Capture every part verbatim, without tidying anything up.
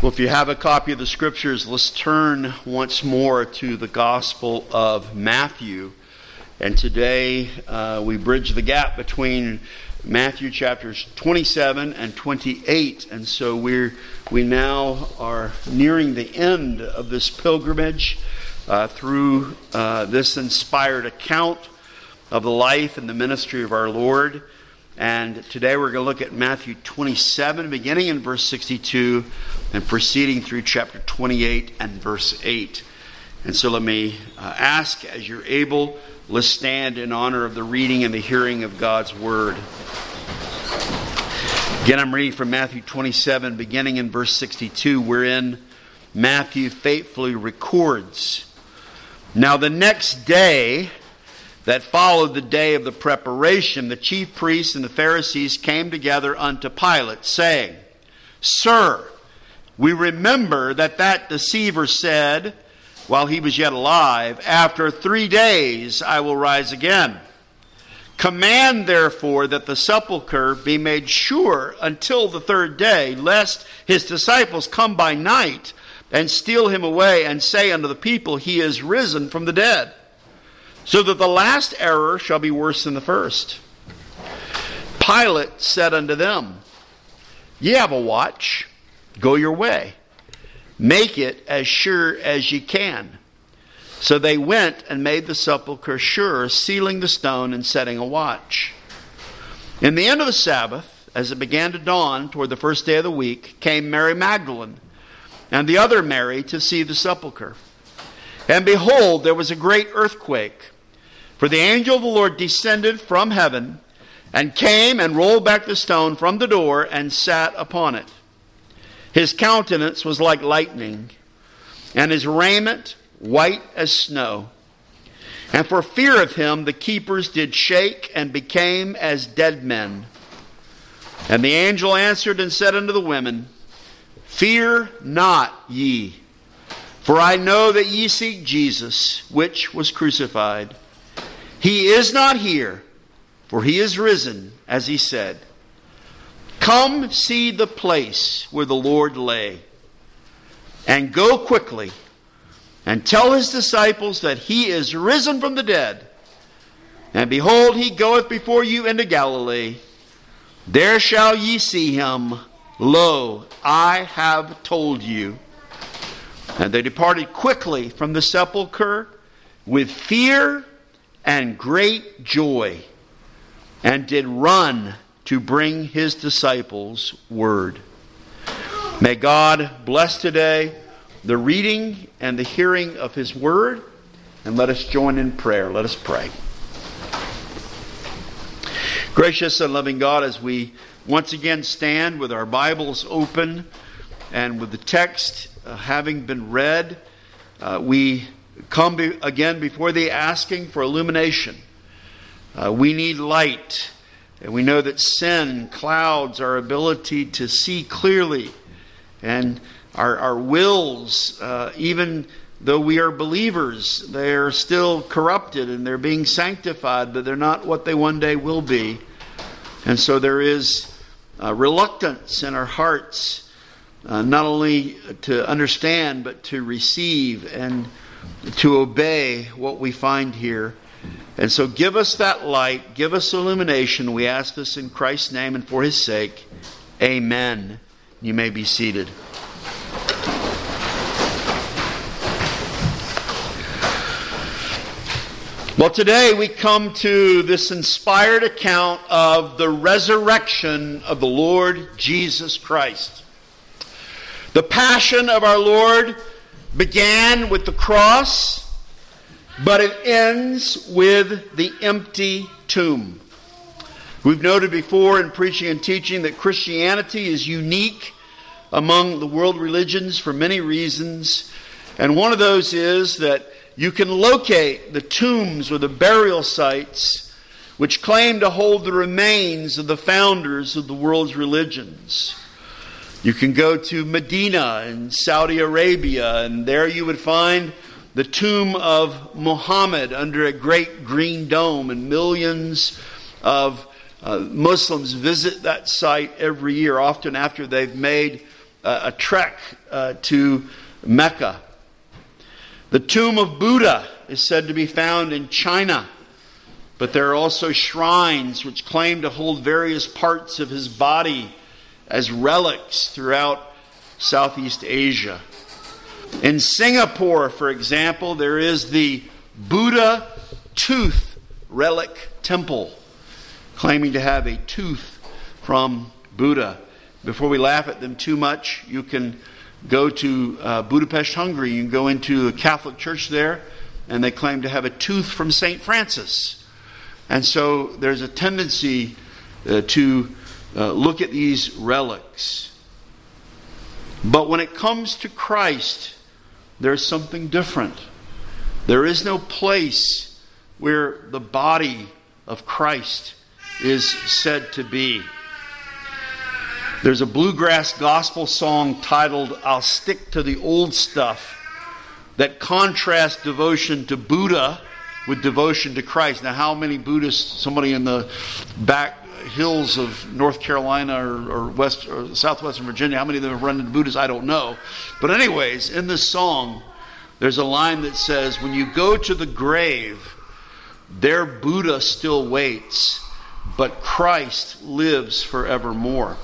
Well, if you have a copy of the Scriptures, let's turn once more to the Gospel of Matthew. And today uh, we bridge the gap between Matthew chapters twenty-seven and twenty-eight. And so we're, we now are nearing the end of this pilgrimage uh, through uh, this inspired account of the life and the ministry of our Lord. And today we're going to look at Matthew twenty-seven, beginning in verse sixty-two and proceeding through chapter twenty-eight and verse eight. And so let me uh, ask, as you're able, let's stand in honor of the reading and the hearing of God's Word. Again, I'm reading from Matthew twenty-seven, beginning in verse sixty-two, wherein Matthew faithfully records, "Now the next day that followed the day of the preparation, the chief priests and the Pharisees came together unto Pilate, saying, Sir, we remember that that deceiver said, while he was yet alive, After three days I will rise again. Command therefore that the sepulchre be made sure until the third day, lest his disciples come by night and steal him away and say unto the people, He is risen from the dead. So that the last error shall be worse than the first. Pilate said unto them, Ye have a watch, go your way. Make it as sure as ye can. So they went and made the sepulchre sure, sealing the stone and setting a watch. In the end of the Sabbath, as it began to dawn toward the first day of the week, came Mary Magdalene and the other Mary to see the sepulchre. And behold, there was a great earthquake. For the angel of the Lord descended from heaven and came and rolled back the stone from the door and sat upon it. His countenance was like lightning, and his raiment white as snow. And for fear of him the keepers did shake and became as dead men. And the angel answered and said unto the women, Fear not ye, for I know that ye seek Jesus, which was crucified. He is not here, for he is risen, as he said. Come see the place where the Lord lay, and go quickly, and tell his disciples that he is risen from the dead. And behold, he goeth before you into Galilee. There shall ye see him. Lo, I have told you. And they departed quickly from the sepulchre with fear and great joy, and did run to bring his disciples word." May God bless today the reading and the hearing of his word, and let us join in prayer. Let us pray. Gracious and loving God, as we once again stand with our Bibles open and with the text uh, having been read, uh, we come be, again before thee asking for illumination. Uh, we need light, and we know that sin clouds our ability to see clearly, and our, our wills, uh, even though we are believers, they are still corrupted and they're being sanctified, but they're not what they one day will be. And so there is uh, reluctance in our hearts, uh, not only to understand, but to receive and to obey what we find here. And so give us that light, give us illumination. We ask this in Christ's name and for his sake. Amen. You may be seated. Well, today we come to this inspired account of the resurrection of the Lord Jesus Christ. The passion of our Lord began with the cross, but it ends with the empty tomb. We've noted before in preaching and teaching that Christianity is unique among the world religions for many reasons. And one of those is that you can locate the tombs or the burial sites which claim to hold the remains of the founders of the world's religions. You can go to Medina in Saudi Arabia, and there you would find the tomb of Muhammad under a great green dome, and millions of uh, Muslims visit that site every year, often after they've made uh, a trek uh, to Mecca. The tomb of Buddha is said to be found in China, but there are also shrines which claim to hold various parts of his body as relics throughout Southeast Asia. In Singapore, for example, there is the Buddha Tooth Relic Temple, claiming to have a tooth from Buddha. Before we laugh at them too much, you can go to uh, Budapest, Hungary. You can go into the Catholic Church there, and they claim to have a tooth from Saint Francis. And so there's a tendency uh, to uh, look at these relics. But when it comes to Christ, there's something different. There is no place where the body of Christ is said to be. There's a bluegrass gospel song titled, "I'll Stick to the Old Stuff," that contrasts devotion to Buddha with devotion to Christ. Now, how many Buddhists, somebody in the back hills of North Carolina or, or West or Southwestern Virginia, how many of them have run into Buddhists? I don't know. But anyways, in this song, there's a line that says, "When you go to the grave, there Buddha still waits, but Christ lives forevermore."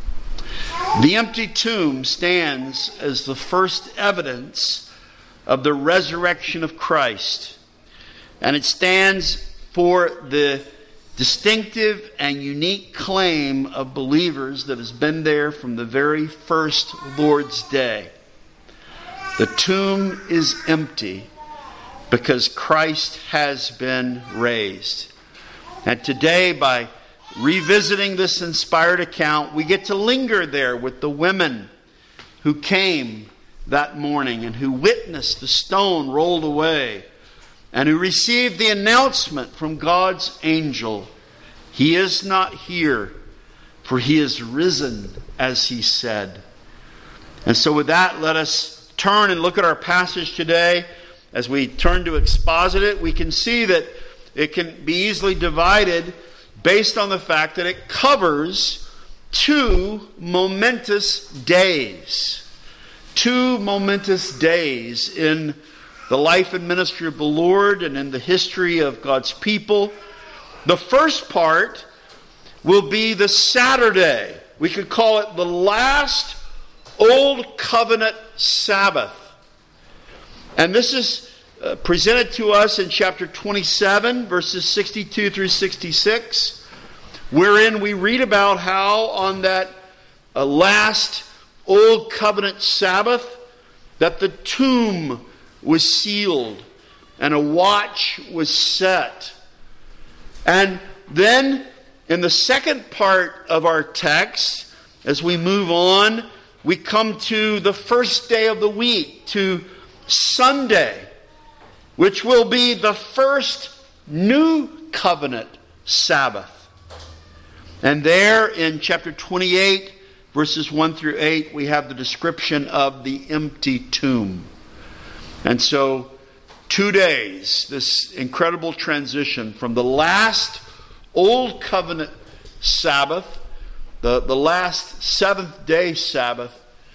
The empty tomb stands as the first evidence of the resurrection of Christ. And it stands for the distinctive and unique claim of believers that has been there from the very first Lord's Day. The tomb is empty because Christ has been raised. And today, by revisiting this inspired account, we get to linger there with the women who came that morning and who witnessed the stone rolled away and who received the announcement from God's angel, "He is not here, for he is risen, as he said." And so with that, let us turn and look at our passage today. As we turn to exposit it, we can see that it can be easily divided based on the fact that it covers two momentous days. Two momentous days in the life and ministry of the Lord and in the history of God's people. The first part will be the Saturday. We could call it the last Old Covenant Sabbath. And this is uh, presented to us in chapter twenty-seven, verses sixty-two through sixty-six, wherein we read about how on that uh, last Old Covenant Sabbath that the tomb was sealed and a watch was set. And then in the second part of our text, as we move on, we come to the first day of the week, to Sunday, which will be the first New Covenant Sabbath. And there in chapter twenty-eight, verses one through eight, we have the description of the empty tomb. And so, two days, this incredible transition from the last Old Covenant Sabbath, the, the last seventh day Sabbath,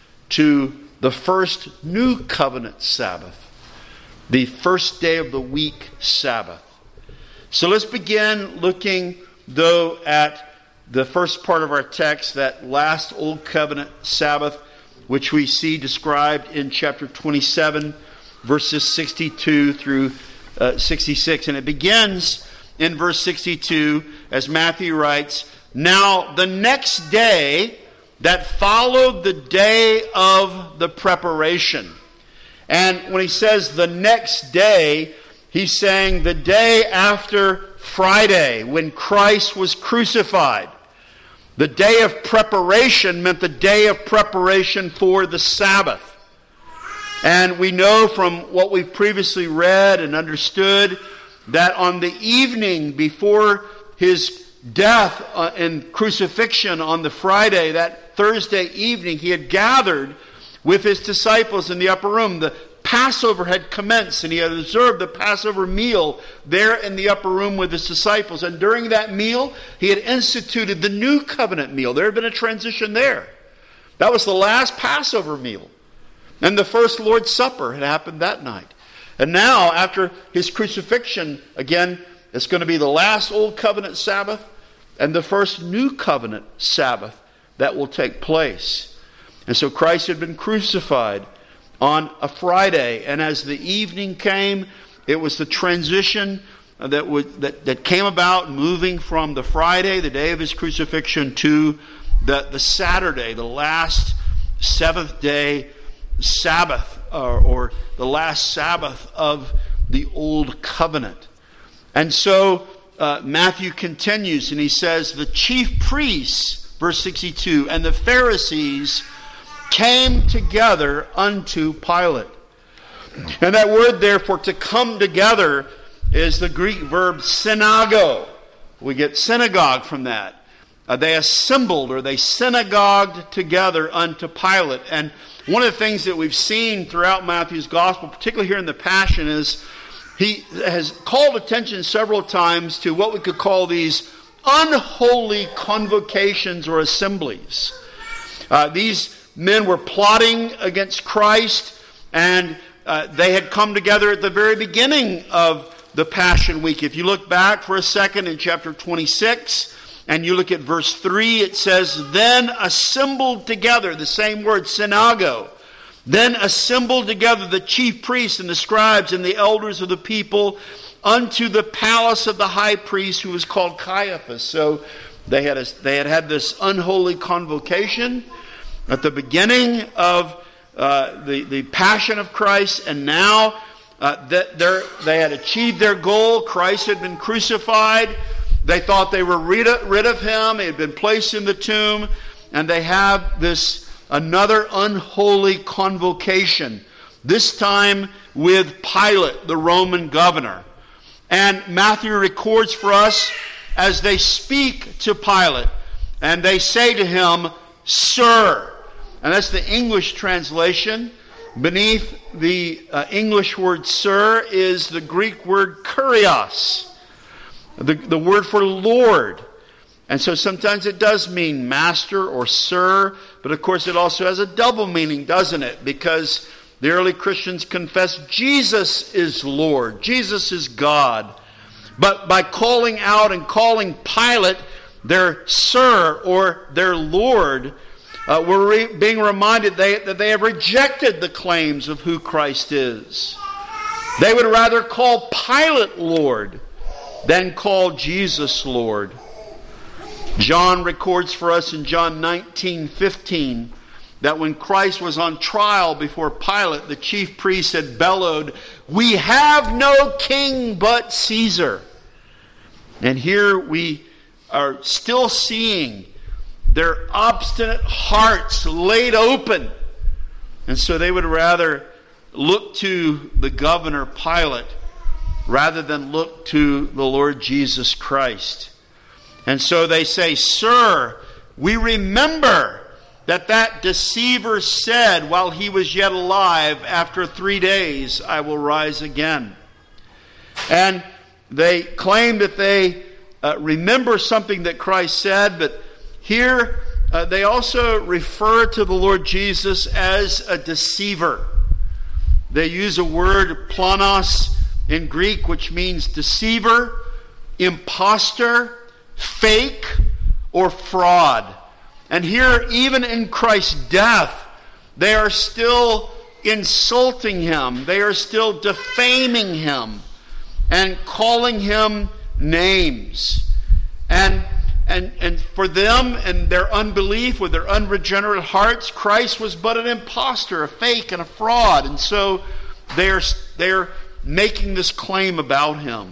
to the first New Covenant Sabbath, the first day of the week Sabbath. So let's begin looking, though, at the first part of our text, that last Old Covenant Sabbath, which we see described in chapter twenty-seven, verses sixty-two through uh, sixty-six. And it begins in verse sixty-two, as Matthew writes, "Now the next day that followed the day of the preparation." And when he says the next day, he's saying the day after Friday, when Christ was crucified. The day of preparation meant the day of preparation for the Sabbath. And we know from what we've previously read and understood that on the evening before his death and crucifixion on the Friday, that Thursday evening, he had gathered with his disciples in the upper room. The Passover had commenced, and he had observed the Passover meal there in the upper room with his disciples. And during that meal, he had instituted the New Covenant meal. There had been a transition there. That was the last Passover meal. And the first Lord's Supper had happened that night. And now, after his crucifixion, again, it's going to be the last Old Covenant Sabbath and the first New Covenant Sabbath that will take place. And so Christ had been crucified on a Friday. And as the evening came, it was the transition that, would, that, that came about, moving from the Friday, the day of his crucifixion, to the, the Saturday, the last seventh day Sabbath, or, or the last Sabbath of the Old Covenant. And so uh, Matthew continues and he says, the chief priests, verse sixty-two, and the Pharisees came together unto Pilate. And that word, therefore, to come together is the Greek verb synago. We get synagogue from that. Uh, they assembled, or they synagogued together unto Pilate. And one of the things that we've seen throughout Matthew's gospel, particularly here in the Passion, is he has called attention several times to what we could call these unholy convocations or assemblies. Uh, these men were plotting against Christ, and uh, they had come together at the very beginning of the Passion Week. If you look back for a second in chapter twenty-six, and you look at verse three, it says, then assembled together, the same word, synago, then assembled together the chief priests and the scribes and the elders of the people unto the palace of the high priest, who was called Caiaphas. So they had, a, they had had this unholy convocation at the beginning of uh, the, the Passion of Christ, and now uh, that they had achieved their goal. Christ had been crucified. They thought they were rid of, rid of him. He had been placed in the tomb. And they have this another unholy convocation, this time with Pilate, the Roman governor. And Matthew records for us as they speak to Pilate, and they say to him, Sir. And that's the English translation. Beneath the uh, English word sir is the Greek word kurios, the, the word for Lord. And so sometimes it does mean master or sir, but of course it also has a double meaning, doesn't it? Because the early Christians confessed Jesus is Lord, Jesus is God. But by calling out and calling Pilate their sir or their Lord, uh, we're re- being reminded they, that they have rejected the claims of who Christ is. They would rather call Pilate Lord than call Jesus Lord. John records for us in John nineteen fifteen that when Christ was on trial before Pilate, the chief priests had bellowed, "We have no king but Caesar." And here we are still seeing their obstinate hearts laid open. And so they would rather look to the governor Pilate rather than look to the Lord Jesus Christ. And so they say, "Sir, we remember that that deceiver said while he was yet alive, after three days I will rise again." And they claim that they uh, remember something that Christ said, but here uh, they also refer to the Lord Jesus as a deceiver. They use a word, planos, in Greek, which means deceiver, imposter, fake, or fraud. And here, even in Christ's death, they are still insulting him. They are still defaming him and calling him names. And and and for them and their unbelief, with their unregenerate hearts, Christ was but an imposter, a fake, and a fraud. And so they're they're making this claim about him.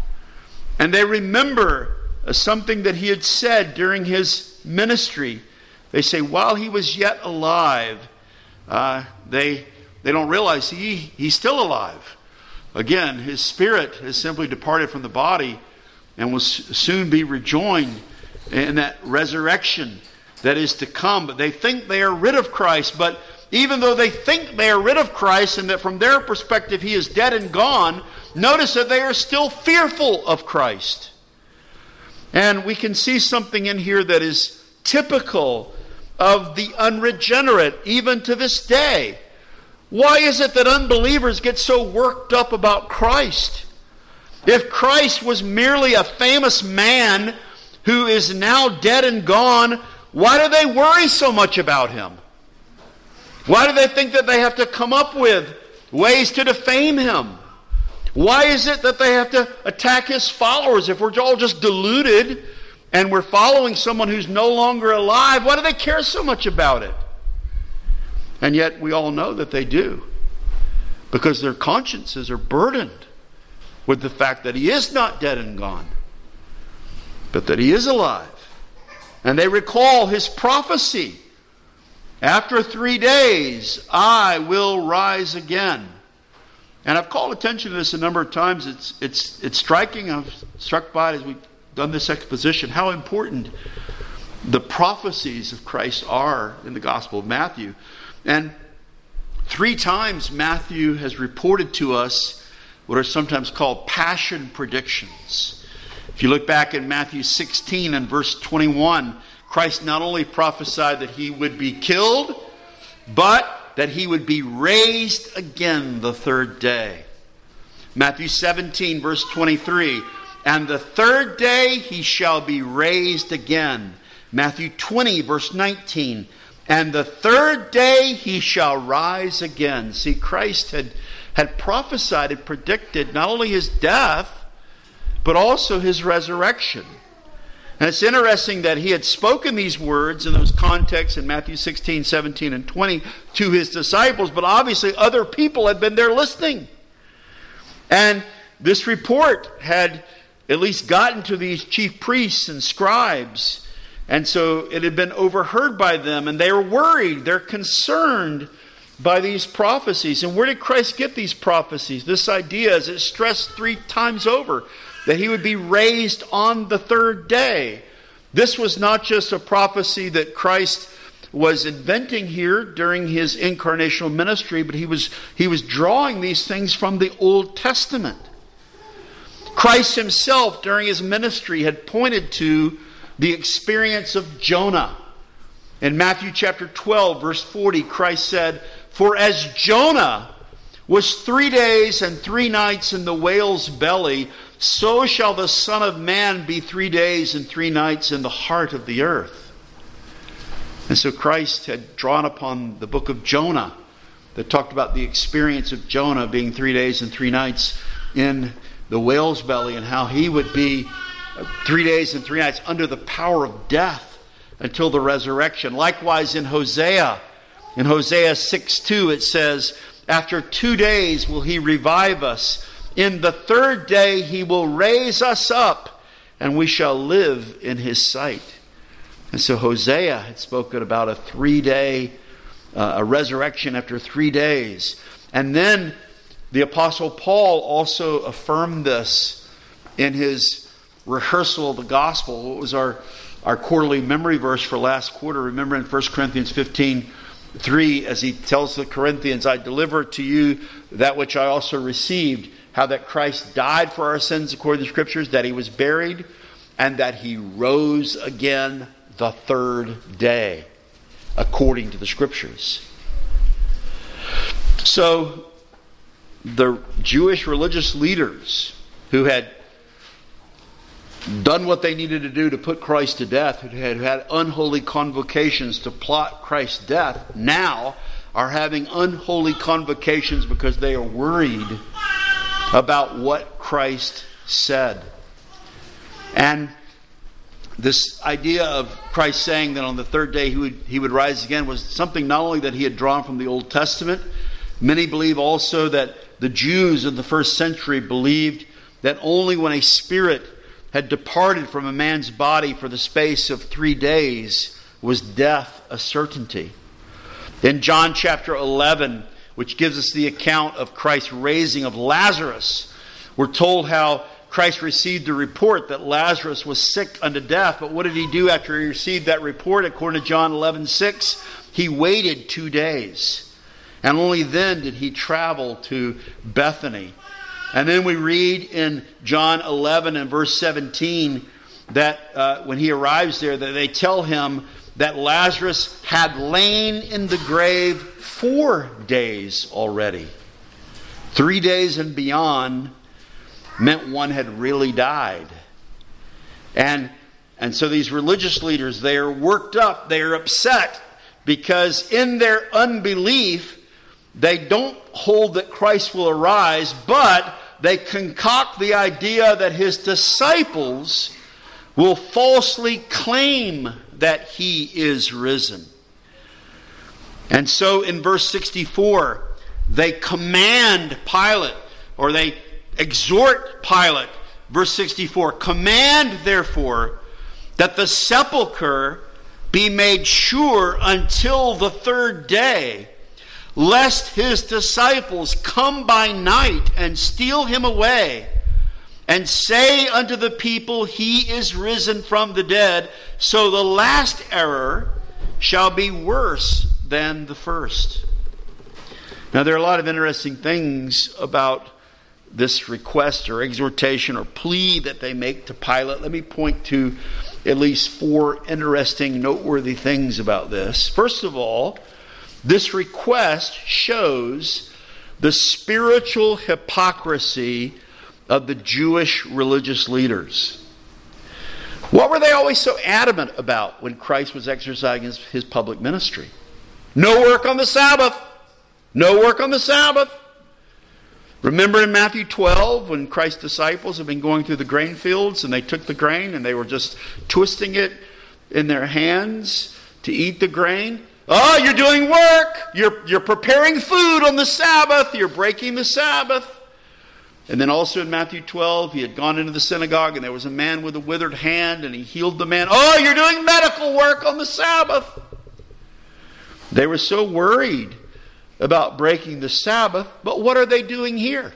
And they remember something that he had said during his ministry. They say while he was yet alive, uh, they they don't realize he he's still alive. Again, his spirit has simply departed from the body and will soon be rejoined in that resurrection that is to come. But they think they are rid of Christ. But even though they think they are rid of Christ and that from their perspective he is dead and gone, notice that they are still fearful of Christ. And we can see something in here that is typical of the unregenerate, even to this day. Why is it that unbelievers get so worked up about Christ? If Christ was merely a famous man who is now dead and gone, why do they worry so much about him? Why do they think that they have to come up with ways to defame him? Why is it that they have to attack his followers? If we're all just deluded and we're following someone who's no longer alive, why do they care so much about it? And yet we all know that they do, because their consciences are burdened with the fact that he is not dead and gone, but that he is alive. And they recall his prophecy, after three days I will rise again. And I've called attention to this a number of times. It's it's it's striking. I'm struck by it as we've done this exposition, how important the prophecies of Christ are in the Gospel of Matthew. And three times Matthew has reported to us what are sometimes called passion predictions. If you look back in Matthew sixteen and verse twenty-one, Christ not only prophesied that he would be killed, but that he would be raised again the third day. Matthew seventeen, verse twenty-three, and the third day he shall be raised again. Matthew twenty, verse nineteen, and the third day he shall rise again. See, Christ had, had prophesied and predicted not only his death, but also his resurrection. And it's interesting that he had spoken these words in those contexts in Matthew sixteen, seventeen, and twenty to his disciples, but obviously other people had been there listening. And this report had at least gotten to these chief priests and scribes, and so it had been overheard by them, and they were worried, they're concerned by these prophecies. And where did Christ get these prophecies? This idea, as it's stressed three times over, that he would be raised on the third day. This was not just a prophecy that Christ was inventing here during his incarnational ministry, but he was, he was drawing these things from the Old Testament. Christ himself, during his ministry, had pointed to the experience of Jonah. In Matthew chapter twelve, verse forty, Christ said, "For as Jonah was three days and three nights in the whale's belly, so shall the Son of Man be three days and three nights in the heart of the earth." And so Christ had drawn upon the book of Jonah that talked about the experience of Jonah being three days and three nights in the whale's belly, and how he would be three days and three nights under the power of death until the resurrection. Likewise in Hosea, in Hosea six two, it says, "After two days will he revive us. In the third day he will raise us up, and we shall live in his sight." And so Hosea had spoken about a three-day, uh, a resurrection after three days. And then the Apostle Paul also affirmed this in his rehearsal of the gospel. What was our, our quarterly memory verse for last quarter? Remember in First Corinthians fifteen three, as he tells the Corinthians, "I deliver to you that which I also received, how that Christ died for our sins according to the Scriptures, that he was buried, and that he rose again the third day according to the Scriptures." So the Jewish religious leaders who had done what they needed to do to put Christ to death, who had had unholy convocations to plot Christ's death, now are having unholy convocations because they are worried about what Christ said. And this idea of Christ saying that on the third day he would, he would rise again was something not only that he had drawn from the Old Testament. Many believe also that the Jews in the first century believed that only when a spirit had departed from a man's body for the space of three days was death a certainty. In John chapter eleven, which gives us the account of Christ's raising of Lazarus, we're told how Christ received the report that Lazarus was sick unto death. But what did he do after he received that report? According to John eleven six, he waited two days. And only then did he travel to Bethany. And then we read in John eleven and verse seventeen that uh, when he arrives there, that they tell him that Lazarus had lain in the grave four days already. Three days and beyond meant one had really died. And, and so these religious leaders, they are worked up, they are upset, because in their unbelief, they don't hold that Christ will arise, but they concoct the idea that his disciples will falsely claim that he is risen. And so in verse sixty-four, they command Pilate, or they exhort Pilate. Verse sixty-four, command therefore that the sepulchre be made sure until the third day, lest his disciples come by night and steal him away, and say unto the people, he is risen from the dead. So the last error shall be worse than the first. Now, there are a lot of interesting things about this request or exhortation or plea that they make to Pilate. Let me point to at least four interesting, noteworthy things about this. First of all, this request shows the spiritual hypocrisy of the Jewish religious leaders. What were they always so adamant about when Christ was exercising his, his public ministry? No work on the Sabbath. No work on the Sabbath. Remember in Matthew twelve, when Christ's disciples had been going through the grain fields and they took the grain and they were just twisting it in their hands to eat the grain? Oh, you're doing work. You're, you're preparing food on the Sabbath. You're breaking the Sabbath. And then also in Matthew twelve, he had gone into the synagogue and there was a man with a withered hand and he healed the man. Oh, you're doing medical work on the Sabbath. They were so worried about breaking the Sabbath, but what are they doing here?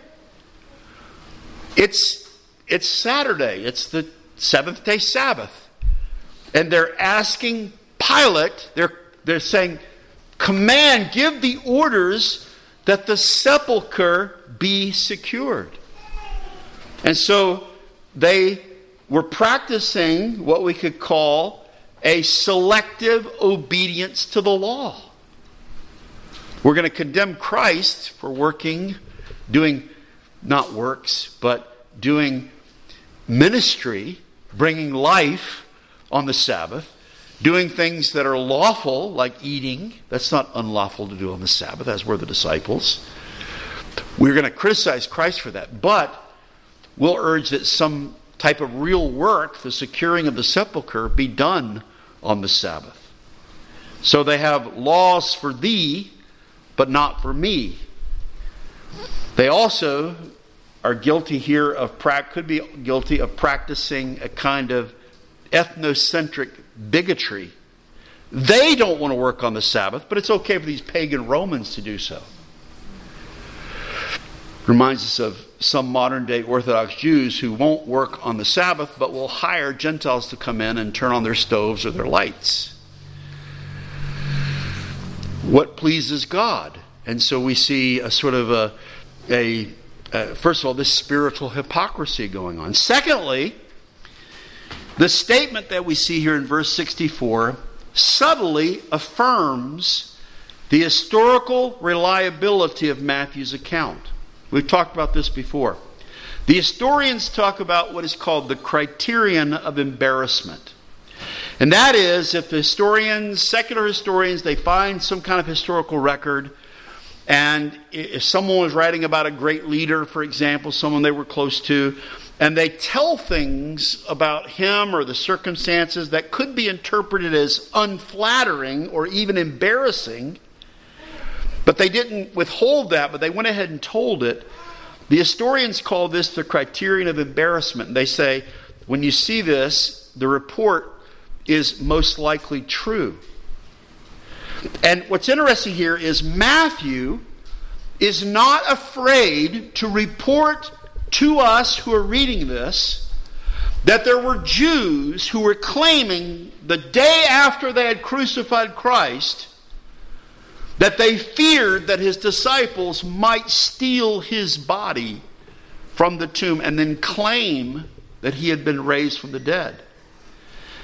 It's, it's Saturday. It's the seventh day Sabbath. And they're asking Pilate, they're, they're saying, command, give the orders that the sepulchre be secured. And so they were practicing what we could call a selective obedience to the law. We're going to condemn Christ for working, doing not works, but doing ministry, bringing life on the Sabbath, doing things that are lawful, like eating. That's not unlawful to do on the Sabbath, as were the disciples. We're going to criticize Christ for that, but we'll urge that some type of real work, the securing of the sepulchre, be done on the Sabbath. So they have laws for thee, but not for me. They also are guilty here of, could be guilty of practicing a kind of ethnocentric bigotry. They don't want to work on the Sabbath, but it's okay for these pagan Romans to do so. Reminds us of some modern day Orthodox Jews who won't work on the Sabbath, but will hire Gentiles to come in and turn on their stoves or their lights. What pleases God? And so we see a sort of a, a uh, first of all, this spiritual hypocrisy going on. Secondly, the statement that we see here in verse sixty-four subtly affirms the historical reliability of Matthew's account. We've talked about this before. The historians talk about what is called the criterion of embarrassment. And that is, if the historians, secular historians, they find some kind of historical record, and if someone was writing about a great leader, for example, someone they were close to, and they tell things about him or the circumstances that could be interpreted as unflattering or even embarrassing, but they didn't withhold that, but they went ahead and told it. The historians call this the criterion of embarrassment. They say, when you see this, the report is most likely true. And what's interesting here is Matthew is not afraid to report to us who are reading this that there were Jews who were claiming the day after they had crucified Christ that they feared that his disciples might steal his body from the tomb and then claim that he had been raised from the dead.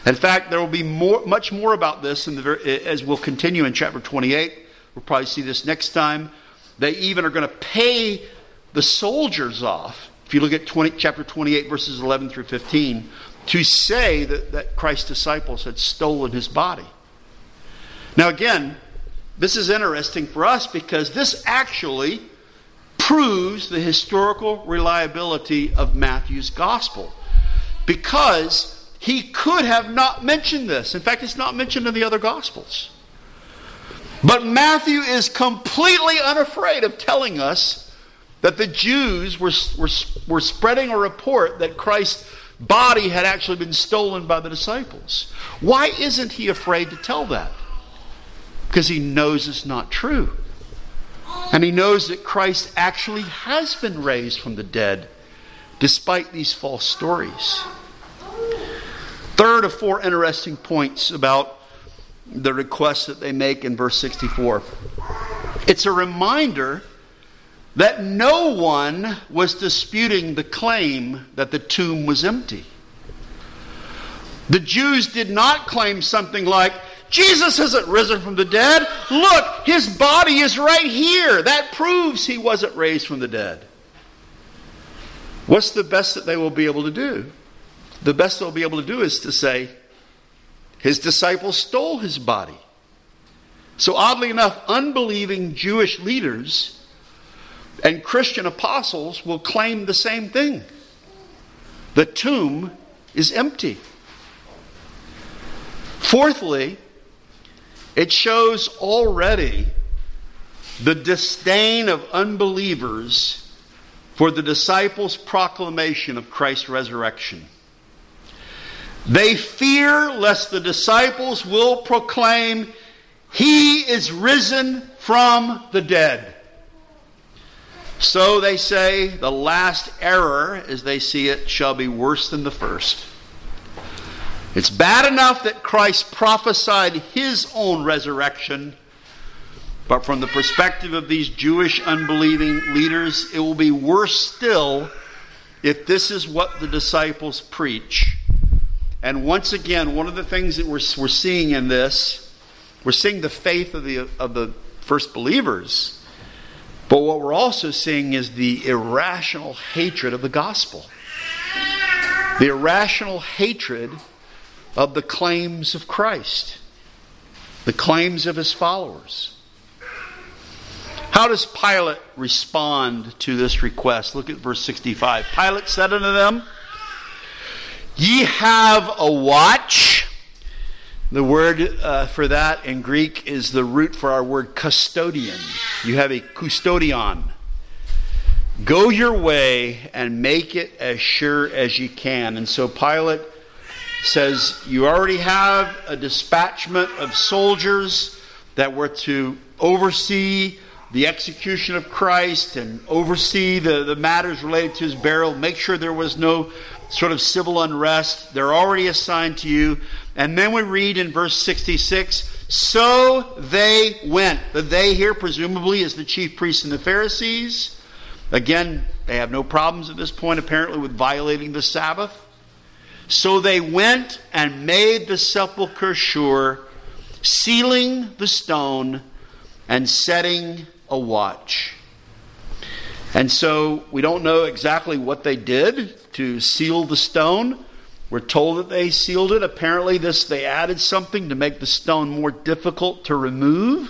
In fact, there will be more, much more about this in the, as we'll continue in chapter twenty-eight. We'll probably see this next time. They even are going to pay the soldiers off, if you look at twenty, chapter twenty-eight, verses eleven through fifteen, to say that, that Christ's disciples had stolen his body. Now again, this is interesting for us because this actually proves the historical reliability of Matthew's gospel. Because he could have not mentioned this. In fact, it's not mentioned in the other gospels. But Matthew is completely unafraid of telling us that the Jews were, were, were spreading a report that Christ's body had actually been stolen by the disciples. Why isn't he afraid to tell that? Because he knows it's not true. And he knows that Christ actually has been raised from the dead, despite these false stories. Third of four interesting points about the request that they make in verse sixty-four. It's a reminder that no one was disputing the claim that the tomb was empty. The Jews did not claim something like, Jesus hasn't risen from the dead. Look, his body is right here. That proves he wasn't raised from the dead. What's the best that they will be able to do? The best they'll be able to do is to say, his disciples stole his body. So oddly enough, unbelieving Jewish leaders and Christian apostles will claim the same thing. The tomb is empty. Fourthly, it shows already the disdain of unbelievers for the disciples' proclamation of Christ's resurrection. They fear lest the disciples will proclaim, he is risen from the dead. So they say, the last error, as they see it, shall be worse than the first. It's bad enough that Christ prophesied his own resurrection, but from the perspective of these Jewish unbelieving leaders, it will be worse still if this is what the disciples preach. And once again, one of the things that we're, we're seeing in this, we're seeing the faith of the, of the first believers, but what we're also seeing is the irrational hatred of the gospel. The irrational hatred of the claims of Christ, the claims of his followers. How does Pilate respond to this request? Look at verse sixty-five. Pilate said unto them, ye have a watch. The word uh, for that in Greek is the root for our word custodian. You have a custodian. Go your way and make it as sure as you can. And so Pilate says, you already have a dispatchment of soldiers that were to oversee the execution of Christ and oversee the, the matters related to his burial. Make sure there was no sort of civil unrest. They're already assigned to you. And then we read in verse sixty-six, so they went. The they here presumably is the chief priests and the Pharisees. Again, they have no problems at this point apparently with violating the Sabbath. So they went and made the sepulchre sure, sealing the stone and setting a watch. And so we don't know exactly what they did to seal the stone. We're told that they sealed it. Apparently this they added something to make the stone more difficult to remove.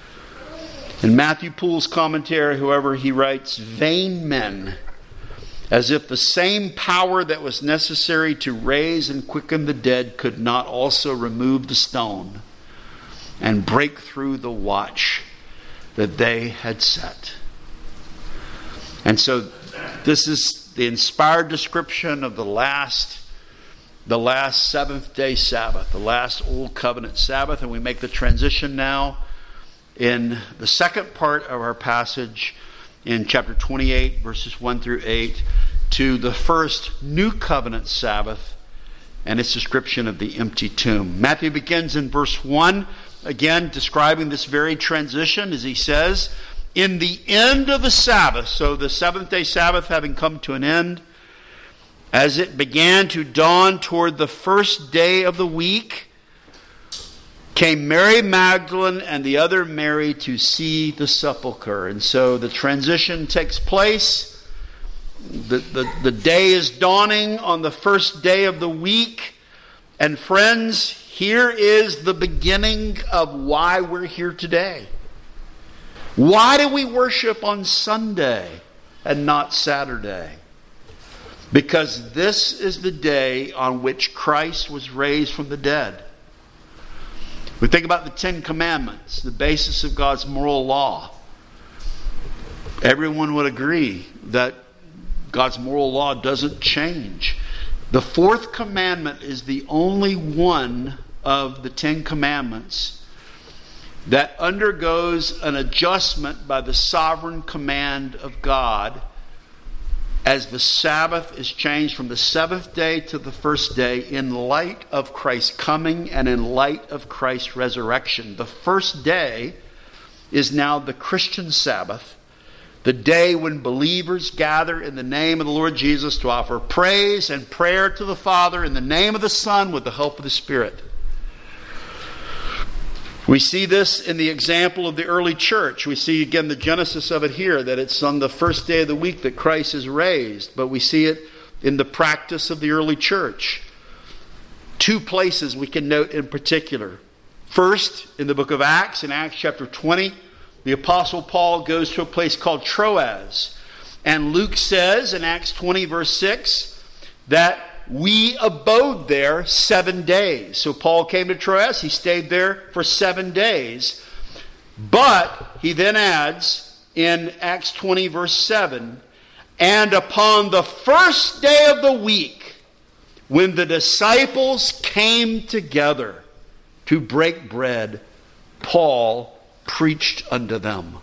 In Matthew Poole's commentary, however, he writes, vain men, as if the same power that was necessary to raise and quicken the dead could not also remove the stone and break through the watch that they had set. And so this is the inspired description of the last the last seventh day Sabbath, the last Old Covenant Sabbath, and we make the transition now in the second part of our passage in chapter twenty-eight, verses one through eight, to the first New Covenant Sabbath and its description of the empty tomb. Matthew begins in verse one, again describing this very transition, as he says, in the end of the Sabbath, so the seventh day Sabbath having come to an end, As it began to dawn toward the first day of the week, came Mary Magdalene and the other Mary to see the sepulchre. And so the transition takes place. The, the, the day is dawning on the first day of the week. And friends, here is the beginning of why we're here today. Why do we worship on Sunday and not Saturday? Because this is the day on which Christ was raised from the dead. We think about the Ten Commandments, the basis of God's moral law. Everyone would agree that God's moral law doesn't change. The fourth commandment is the only one of the Ten Commandments that undergoes an adjustment by the sovereign command of God as the Sabbath is changed from the seventh day to the first day in light of Christ's coming and in light of Christ's resurrection. The first day is now the Christian Sabbath, the day when believers gather in the name of the Lord Jesus to offer praise and prayer to the Father in the name of the Son with the help of the Spirit. We see this in the example of the early church. We see again the genesis of it here, that it's on the first day of the week that Christ is raised. But we see it in the practice of the early church. Two places we can note in particular. First, in the book of Acts, in Acts chapter twenty, the Apostle Paul goes to a place called Troas. And Luke says in Acts twenty verse six that we abode there seven days. So Paul came to Troas. He stayed there for seven days. But he then adds in Acts twenty verse seven, and upon the first day of the week, when the disciples came together to break bread, Paul preached unto them.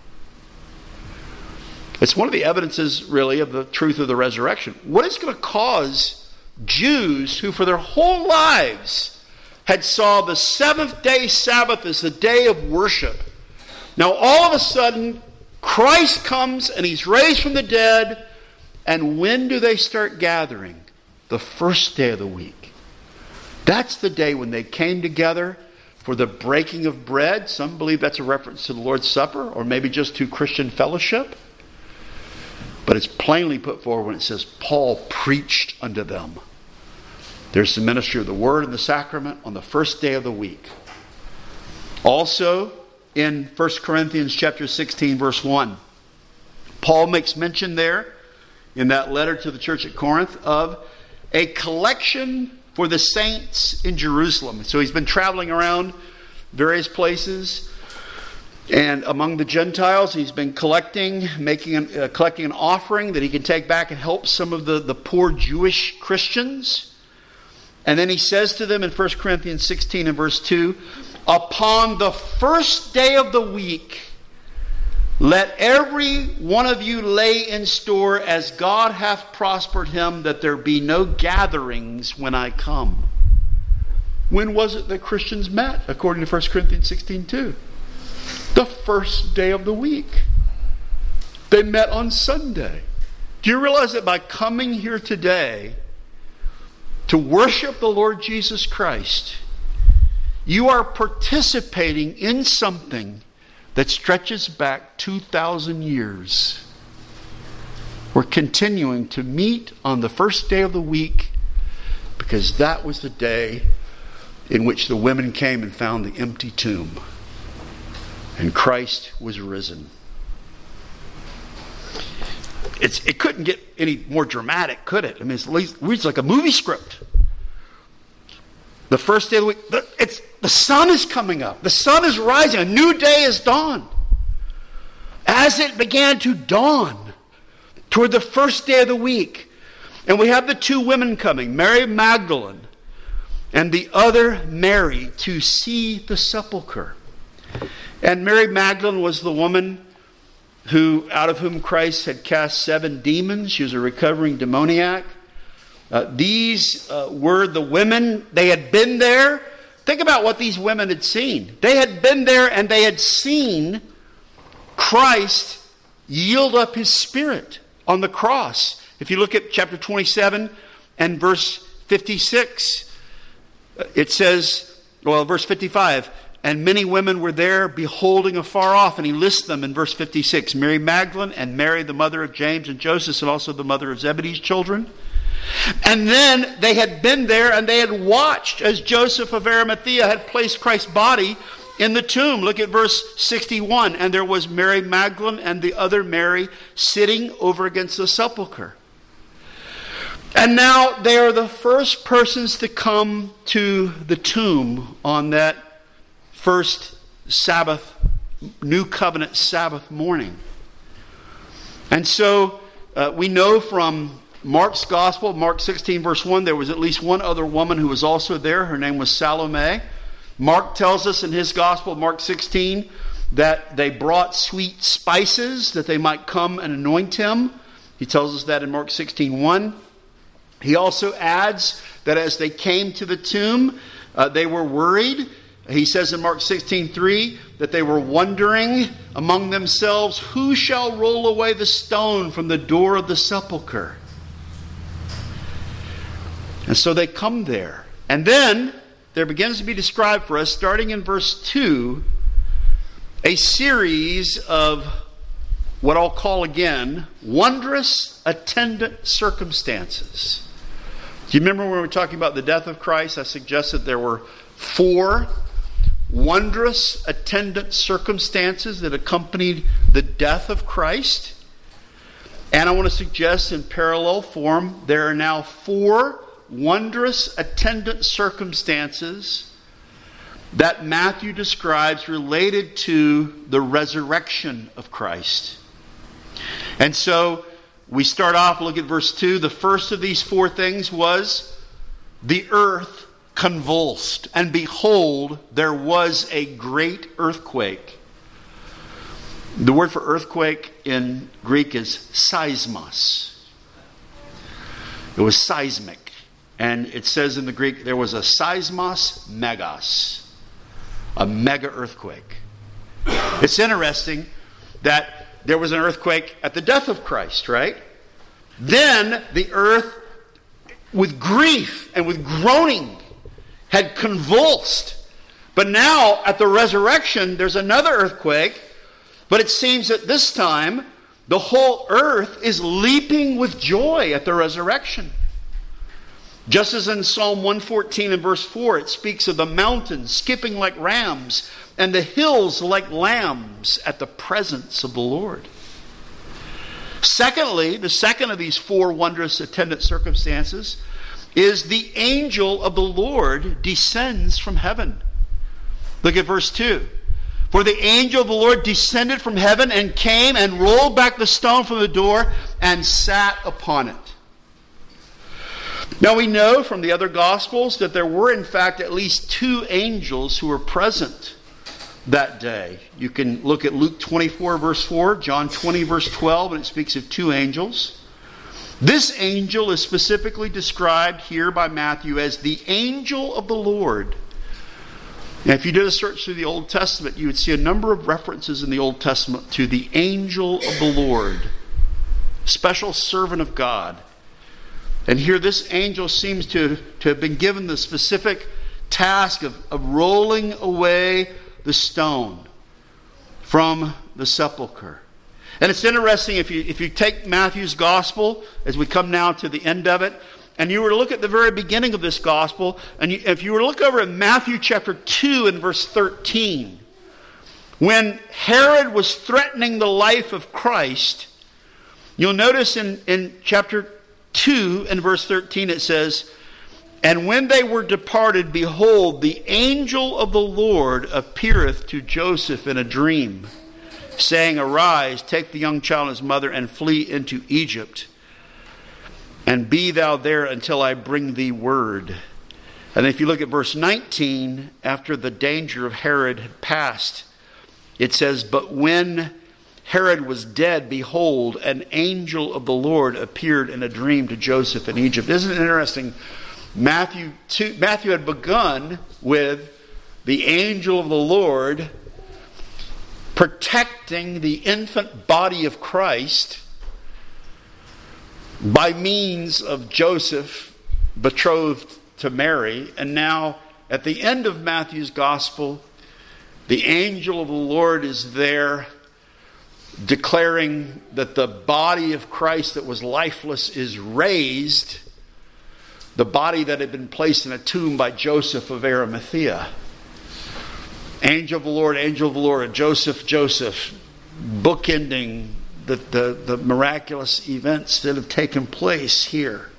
It's one of the evidences, really, of the truth of the resurrection. What is going to cause Jews who for their whole lives had saw the seventh day Sabbath as the day of worship, now all of a sudden Christ comes and he's raised from the dead, and when do they start gathering? The first day of the week. That's the day when they came together for the breaking of bread. Some believe that's a reference to the Lord's Supper, or maybe just to Christian fellowship. But it's plainly put forward when it says Paul preached unto them. There's the ministry of the word and the sacrament on the first day of the week. Also, in First Corinthians chapter sixteen, verse one, Paul makes mention there in that letter to the church at Corinth of a collection for the saints in Jerusalem. So he's been traveling around various places, and among the Gentiles, he's been collecting, making an, uh, collecting an offering that he can take back and help some of the, the poor Jewish Christians. And then he says to them in First Corinthians sixteen and verse two, upon the first day of the week, let every one of you lay in store as God hath prospered him, that there be no gatherings when I come. When was it that Christians met, according to First Corinthians sixteen two? The first day of the week. They met on Sunday. Do you realize that by coming here today to worship the Lord Jesus Christ, you are participating in something that stretches back two thousand years? We're continuing to meet on the first day of the week because that was the day in which the women came and found the empty tomb. And Christ was risen. It's, it couldn't get any more dramatic, could it? I mean, it's, at least, it's like a movie script. The first day of the week, the, it's, the sun is coming up. The sun is rising. A new day is dawned. As it began to dawn toward the first day of the week, and we have the two women coming, Mary Magdalene and the other Mary, to see the sepulchre. And Mary Magdalene was the woman who, out of whom Christ had cast seven demons. She was a recovering demoniac. Uh, these uh, were the women. They had been there. Think about what these women had seen. They had been there and they had seen Christ yield up his spirit on the cross. If you look at chapter twenty-seven and verse fifty-six. It says, well, verse fifty-five, and many women were there beholding afar off. And he lists them in verse fifty-six. Mary Magdalene and Mary, the mother of James and Joseph, and also the mother of Zebedee's children. And then they had been there and they had watched as Joseph of Arimathea had placed Christ's body in the tomb. Look at verse sixty-one. And there was Mary Magdalene and the other Mary sitting over against the sepulchre. And now they are the first persons to come to the tomb on that first Sabbath, New Covenant Sabbath morning. And so uh, we know from Mark's Gospel, Mark sixteen verse one, there was at least one other woman who was also there. Her name was Salome. Mark tells us in his Gospel, Mark sixteen, that they brought sweet spices that they might come and anoint him. He tells us that in Mark sixteen one. He also adds that as they came to the tomb, uh, they were worried. He says in Mark sixteen three that they were wondering among themselves, who shall roll away the stone from the door of the sepulchre? And so they come there. And then there begins to be described for us, starting in verse two, a series of what I'll call again, wondrous attendant circumstances. Do you remember when we were talking about the death of Christ? I suggested there were four wondrous attendant circumstances that accompanied the death of Christ. And I want to suggest in parallel form, there are now four wondrous attendant circumstances that Matthew describes related to the resurrection of Christ. And so we start off, look at verse two. The first of these four things was the earth convulsed, and behold, there was a great earthquake. The word for earthquake in Greek is seismos. It was seismic. And it says in the Greek, there was a seismos megas, a mega earthquake. It's interesting that there was an earthquake at the death of Christ, right? Then the earth, with grief and with groaning, had convulsed. But now, at the resurrection, there's another earthquake. But it seems that this time, the whole earth is leaping with joy at the resurrection. Just as in Psalm one fourteen and verse four, it speaks of the mountains skipping like rams and the hills like lambs at the presence of the Lord. Secondly, the second of these four wondrous attendant circumstances is the angel of the Lord descends from heaven. Look at verse two. For the angel of the Lord descended from heaven and came and rolled back the stone from the door and sat upon it. Now we know from the other Gospels that there were in fact at least two angels who were present that day. You can look at Luke twenty-four verse four, John twenty verse twelve, and it speaks of two angels. This angel is specifically described here by Matthew as the angel of the Lord. Now, if you did a search through the Old Testament, you would see a number of references in the Old Testament to the angel of the Lord, special servant of God. And here this angel seems to, to have been given the specific task of, of rolling away the stone from the sepulchre. And it's interesting, if you if you take Matthew's gospel, as we come now to the end of it, and you were to look at the very beginning of this gospel, and you, if you were to look over at Matthew chapter two and verse thirteen, when Herod was threatening the life of Christ, you'll notice in, in chapter two and verse thirteen it says, and when they were departed, behold, the angel of the Lord appeareth to Joseph in a dream, saying, arise, take the young child and his mother, and flee into Egypt, and be thou there until I bring thee word. And if you look at verse nineteen, after the danger of Herod had passed, it says, but when Herod was dead, behold, an angel of the Lord appeared in a dream to Joseph in Egypt. Isn't it interesting? Matthew two, Matthew had begun with the angel of the Lord protecting the infant body of Christ by means of Joseph betrothed to Mary. And now, at the end of Matthew's gospel, the angel of the Lord is there declaring that the body of Christ that was lifeless is raised, the body that had been placed in a tomb by Joseph of Arimathea. Angel of the Lord, angel of the Lord, Joseph, Joseph, bookending the, the, the miraculous events that have taken place here.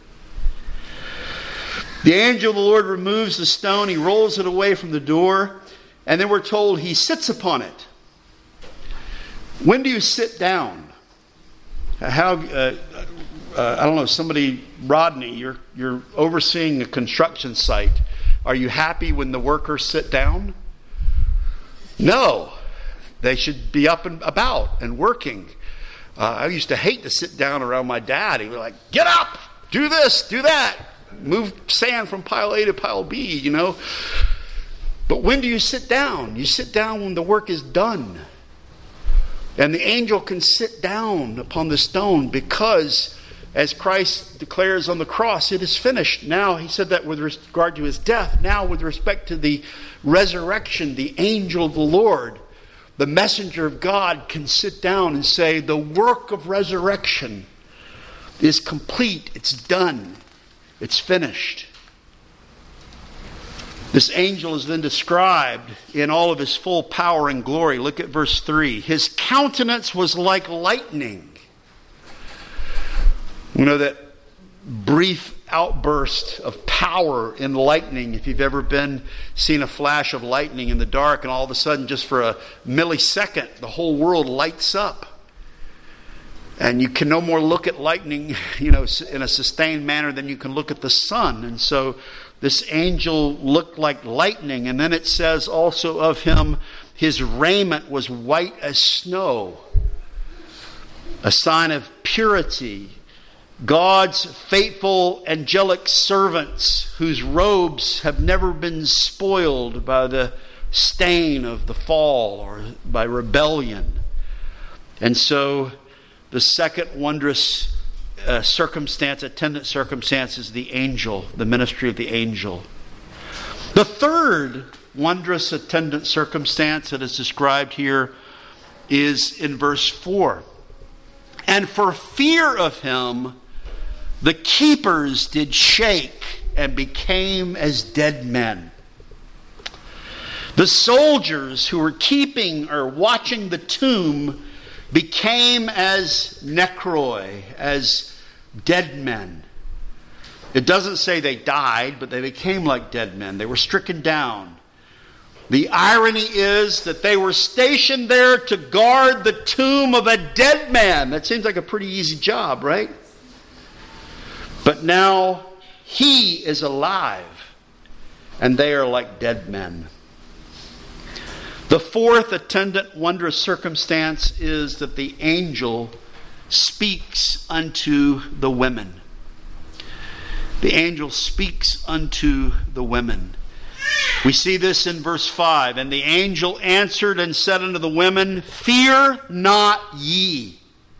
The angel of the Lord removes the stone, he rolls it away from the door, and then we're told he sits upon it. When do you sit down? How, uh, uh, I don't know, somebody, Rodney, you're, you're overseeing a construction site. Are you happy when the workers sit down? No. They should be up and about and working. Uh, I used to hate to sit down around my dad. He was like, get up, do this, do that. Move sand from pile A to pile B, you know. But when do you sit down? You sit down when the work is done. And the angel can sit down upon the stone because, as Christ declares on the cross, it is finished. Now, he said that with regard to his death. Now, with respect to the resurrection, the angel of the Lord, the messenger of God, can sit down and say, the work of resurrection is complete. It's done. It's finished. This angel is then described in all of his full power and glory. Look at verse three. His countenance was like lightning. You know that brief outburst of power in lightning. If you've ever been seen a flash of lightning in the dark and all of a sudden just for a millisecond the whole world lights up. And you can no more look at lightning, you know, in a sustained manner than you can look at the sun. And so this angel looked like lightning. And then it says also of him, his raiment was white as snow. A sign of purity. God's faithful angelic servants whose robes have never been spoiled by the stain of the fall or by rebellion. And so the second wondrous uh, circumstance, attendant circumstance, is the angel, the ministry of the angel. The third wondrous attendant circumstance that is described here is in verse four. And for fear of him, the keepers did shake and became as dead men. The soldiers who were keeping or watching the tomb became as necroi, as dead men. It doesn't say they died, but they became like dead men. They were stricken down. The irony is that they were stationed there to guard the tomb of a dead man. That seems like a pretty easy job, right? But now he is alive, and they are like dead men. The fourth attendant wondrous circumstance is that the angel speaks unto the women. The angel speaks unto the women. We see this in verse five. And the angel answered and said unto the women, fear not ye.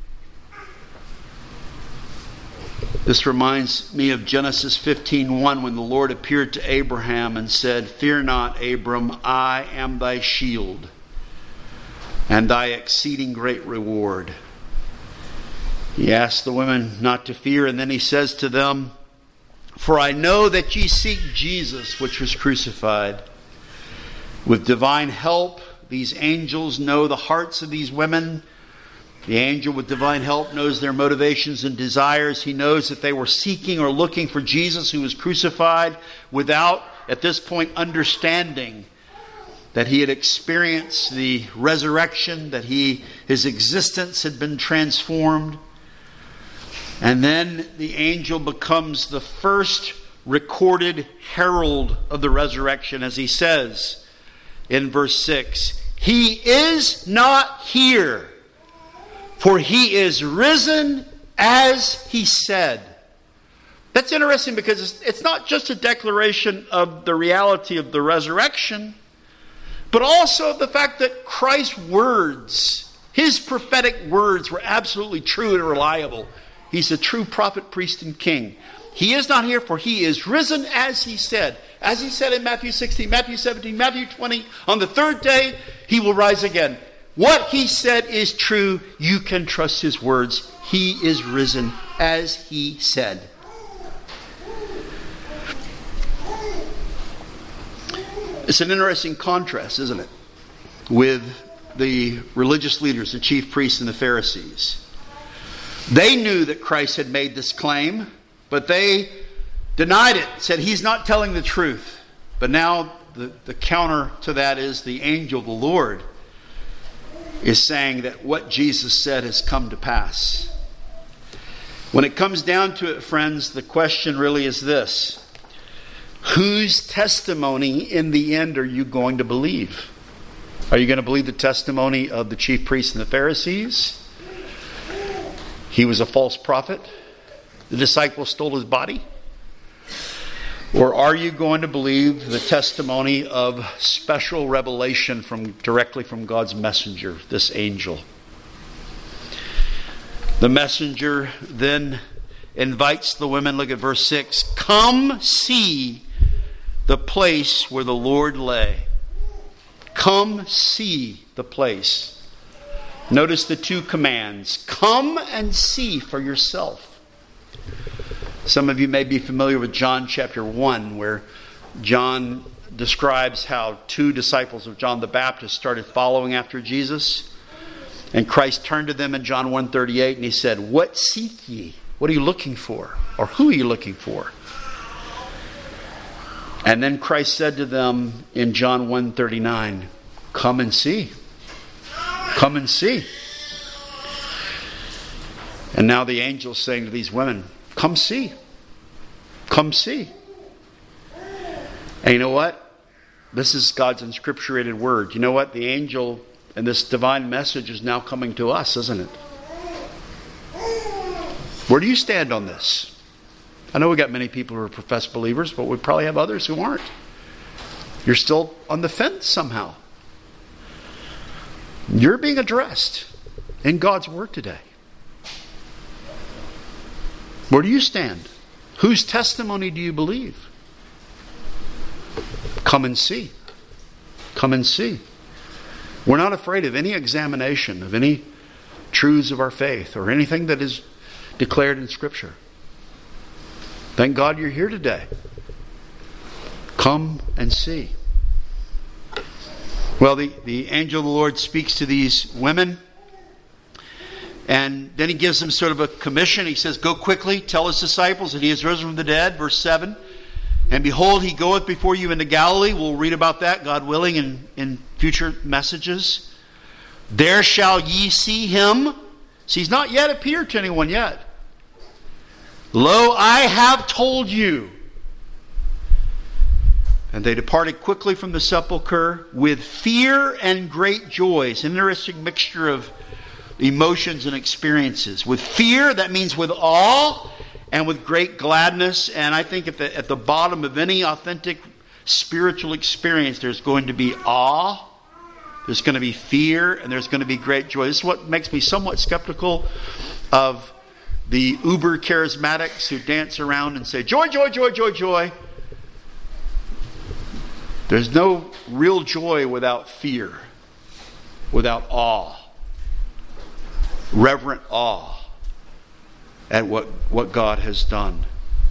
This reminds me of Genesis fifteen one, when the Lord appeared to Abraham and said, fear not, Abram, I am thy shield and thy exceeding great reward. He asked the women not to fear, and then he says to them, for I know that ye seek Jesus, which was crucified. With divine help, these angels know the hearts of these women. The angel with divine help knows their motivations and desires. He knows that they were seeking or looking for Jesus who was crucified without, at this point, understanding that he had experienced the resurrection, that he his existence had been transformed. And then the angel becomes the first recorded herald of the resurrection, as he says in verse six, he is not here, for he is risen as he said. That's interesting because it's, it's not just a declaration of the reality of the resurrection, but also the fact that Christ's words, his prophetic words, were absolutely true and reliable. He's a true prophet, priest, and king. He is not here, for he is risen as he said. As he said in Matthew sixteen, Matthew seventeen, Matthew twenty, on the third day he will rise again. What he said is true. You can trust his words. He is risen as he said. It's an interesting contrast, isn't it, with the religious leaders, the chief priests and the Pharisees. They knew that Christ had made this claim, but they denied it, said he's not telling the truth. But now the, the counter to that is the angel of the Lord is saying that what Jesus said has come to pass. When it comes down to it, friends, the question really is this: whose testimony in the end are you going to believe? Are you going to believe the testimony of the chief priests and the Pharisees? He was a false prophet. The disciples stole his body. Or are you going to believe the testimony of special revelation from directly from God's messenger, this angel? The messenger then invites the women, look at verse six, come see the place where the Lord lay. Come see the place. Notice the two commands. Come and see for yourself. Some of you may be familiar with John chapter one, where John describes how two disciples of John the Baptist started following after Jesus. And Christ turned to them in John one thirty-eight and he said, what seek ye? What are you looking for? Or who are you looking for? And then Christ said to them in John one thirty-nine, come and see. Come and see. And now the angel's saying to these women, come see. Come see. And you know what? This is God's inscripturated word. You know what? The angel and this divine message is now coming to us, isn't it? Where do you stand on this? I know we got many people who are professed believers, but we probably have others who aren't. You're still on the fence somehow. You're being addressed in God's word today. Where do you stand? Whose testimony do you believe? Come and see. Come and see. We're not afraid of any examination of any truths of our faith or anything that is declared in Scripture. Thank God you're here today. Come and see. Well, the, the angel of the Lord speaks to these women. And then he gives them sort of a commission. He says, go quickly, tell his disciples that he is risen from the dead. Verse seven. And behold, he goeth before you into Galilee. We'll read about that, God willing, in, in future messages. There shall ye see him. See, he's not yet appeared to anyone yet. Lo, I have told you. And they departed quickly from the sepulchre with fear and great joy. It's an interesting mixture of emotions and experiences. With fear, that means with awe, and with great gladness. And I think at the, at the bottom of any authentic spiritual experience, there's going to be awe, there's going to be fear, and there's going to be great joy. This is what makes me somewhat skeptical of the uber charismatics who dance around and say, joy, joy, joy, joy, joy. There's no real joy without fear, without awe, reverent awe at what, what God has done.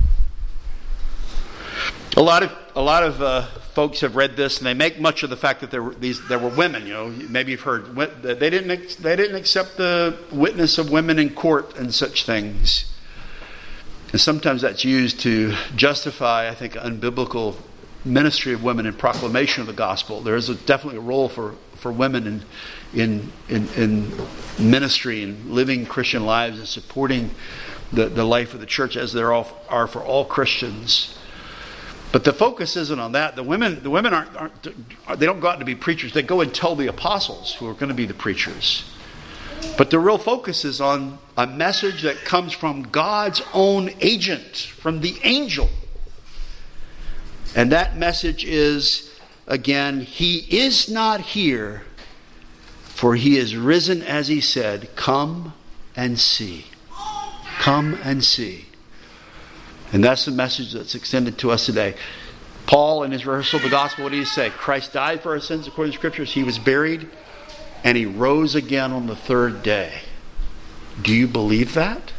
A lot of a lot of uh, folks have read this, and they make much of the fact that there were these there were women. You know, maybe you've heard they didn't they didn't accept the witness of women in court and such things. And sometimes that's used to justify, I think, unbiblical ministry of women and proclamation of the gospel. There is a, definitely a role for, for women in, in in in ministry and living Christian lives and supporting the, the life of the church, as there are, are for all Christians. But the focus isn't on that. The women the women aren't, aren't they don't go out to be preachers. They go and tell the apostles who are going to be the preachers. But the real focus is on a message that comes from God's own agent, from the angel. And that message is, again, he is not here, for he is risen as he said. Come and see. Come and see. And that's the message that's extended to us today. Paul, in his rehearsal of the gospel, what did he say? Christ died for our sins according to the Scriptures. He was buried, and he rose again on the third day. Do you believe that?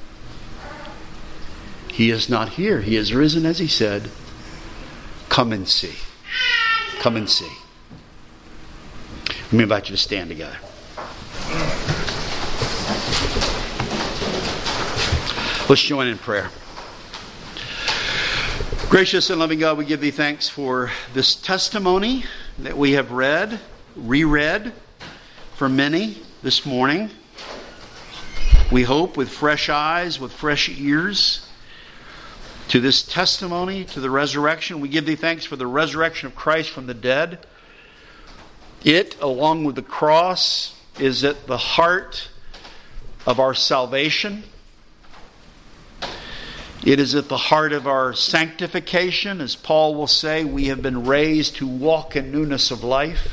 He is not here. He is risen, as he said. Come and see. Come and see. Let me invite you to stand together. Let's join in prayer. Gracious and loving God, we give thee thanks for this testimony that we have read, reread for many this morning. We hope with fresh eyes, with fresh ears, to this testimony, to the resurrection. We give thee thanks for the resurrection of Christ from the dead. It, along with the cross, is at the heart of our salvation. It is at the heart of our sanctification. As Paul will say, we have been raised to walk in newness of life.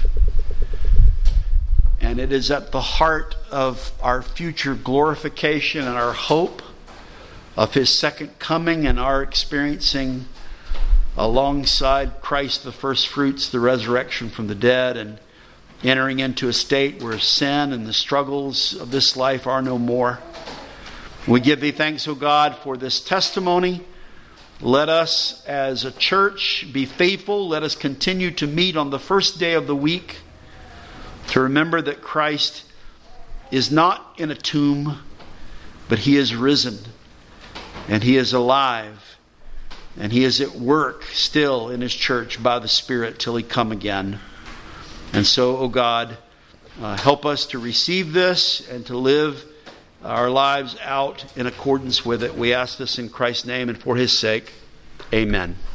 And it is at the heart of our future glorification and our hope of His second coming and our experiencing alongside Christ the first fruits, the resurrection from the dead, and entering into a state where sin and the struggles of this life are no more. We give thee thanks, O God, for this testimony. Let us as a church be faithful. Let us continue to meet on the first day of the week to remember that Christ is not in a tomb, but He is risen and He is alive and He is at work still in His church by the Spirit till He come again. And so, O God, uh, help us to receive this and to live our lives out in accordance with it. We ask this in Christ's name and for His sake. Amen.